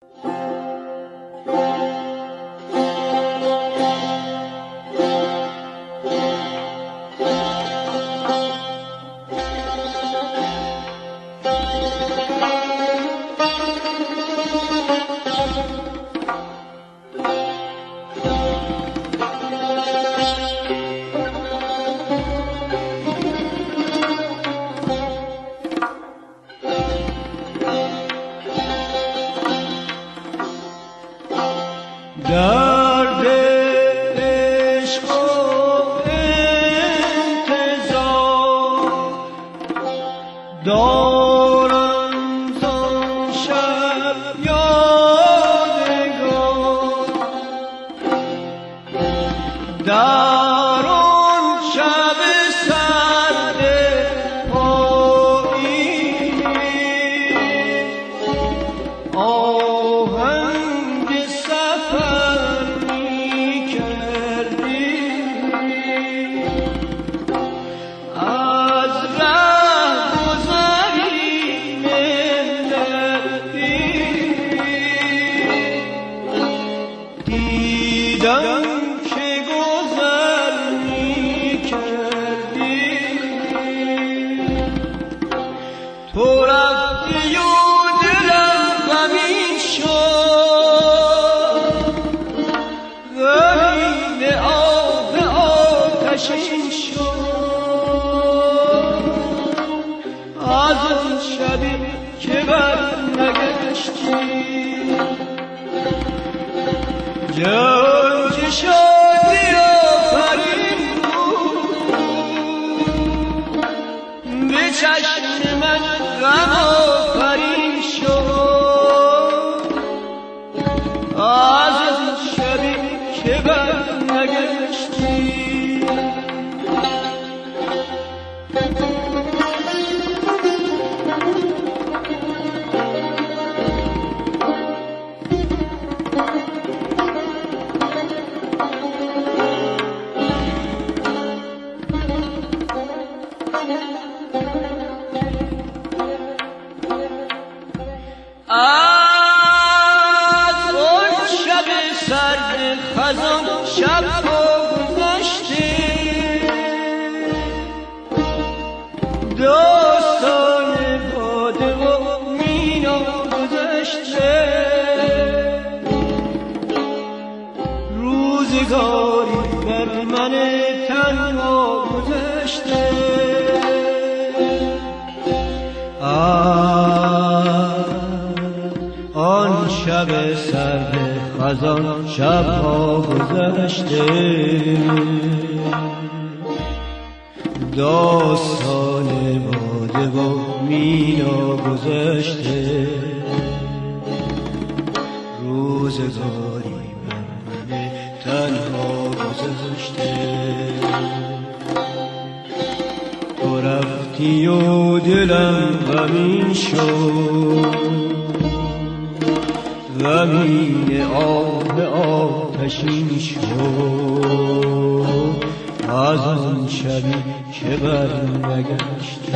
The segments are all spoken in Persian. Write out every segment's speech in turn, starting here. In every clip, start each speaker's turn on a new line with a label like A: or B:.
A: درد عشق و انتظار دارم زان شب یادگار، در آن شب سرد پاییز آهنگ سفر می‌کردی، از رهگذری ملتی دیدم که گذر می‌کردی. تو رفتی و دلم غمین شد، غمین آب آتشین شد، از آن شبی که برنگشتی. جان که شادی آفرین بود، به چشم من غم آفرین شد، از آن شبی که برنگشتی. از اون شب سرد خزان شب‌ها گذشته، داستان باده و مینا گذشته، روزگاری بر من تنها گذشته. آن شب سرد خزان شب‌ها گذشته، داستان باده و مینا گذشته، روزگاری بر من تنها گذشته. تو رفتی و دلم غمین شد، غمین آب آتشین شد، از آن شبی که برنگشته.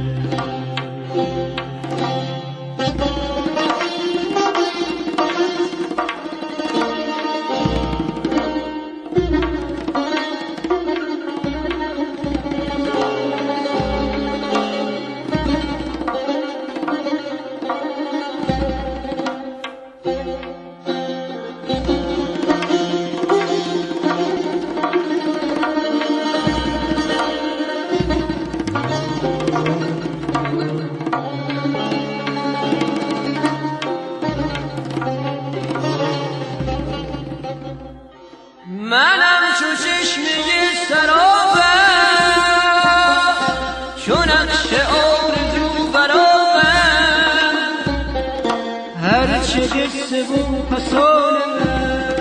B: منم چو چشمه سرابم، چو نقش آرزو برابم، هرچه قصه و فسانه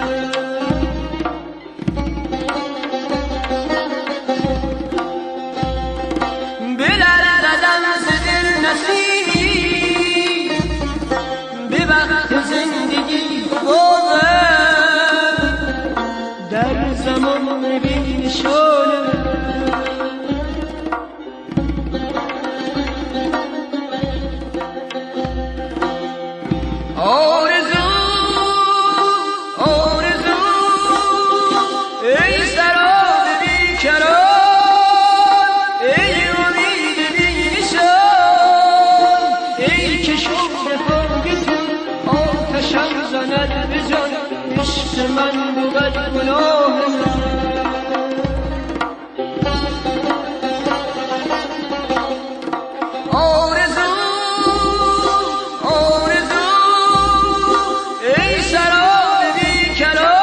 B: بلرزدم ز دل نسیم، به وقت زندگی بازم در زمان بی نشانه. آرزو عشق من بود گناه من. آرزو آرزو ای سراب بی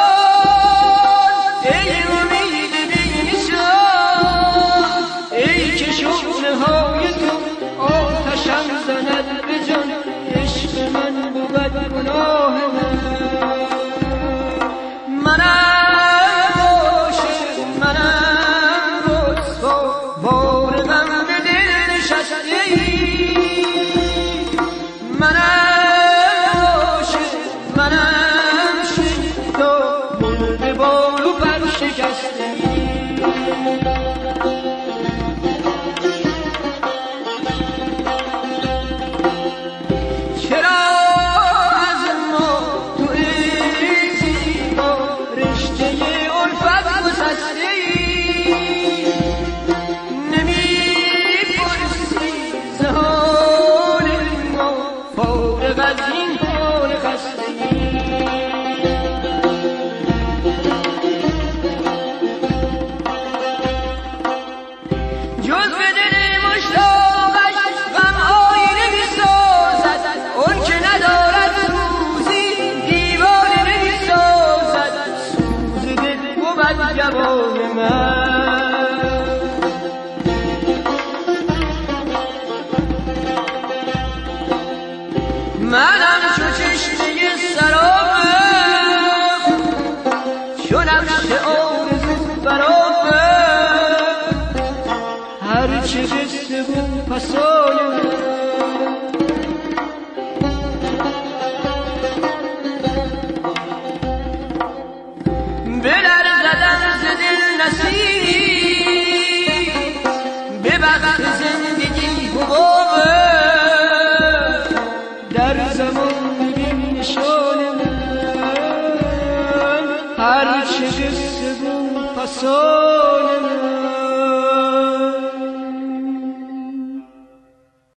B: کران، ای امید بی نشان، ای که شعله های تو آتشم زند به جان. عشق من بود گناه من. منم عاشق منم رسوا، بار غم به دل نشسته. منم عاشق منم شیدا، مرده بال و پر شکسته. جوان منم چو چشمه سرابم، چو نقش آرزو برابم. هرچه جسته بود پسایم، به وقت زندگی حبابه در زمان بی نشان من. هرچه جسته بود پسا